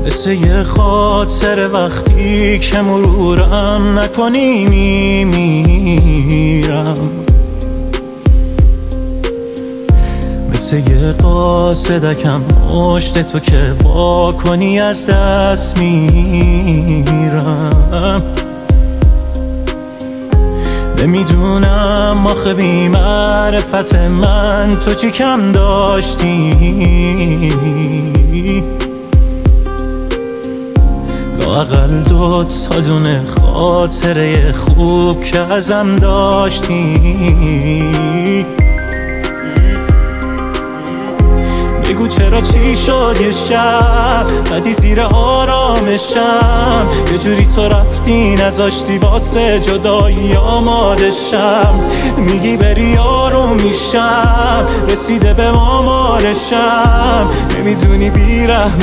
مثل یه خاطر وقتی که مرورم نکنی میمیرم، مثل یه قاصدکم مشت تو که وا کنی از دست میرم. نمیدونم آخه بی معرفت من تو چی کم داشتی، لااقل 2 تا دونه خاطره خوب که ازم داشتی. بگو چرا چی شد یه شب زدی زیر آرامشم، یه جوری تو رفتی نذاشتی واسه جدایی آمادشم. میگی بری آروم میشم، رسیده به آمارشم، نمیدونی بیرحم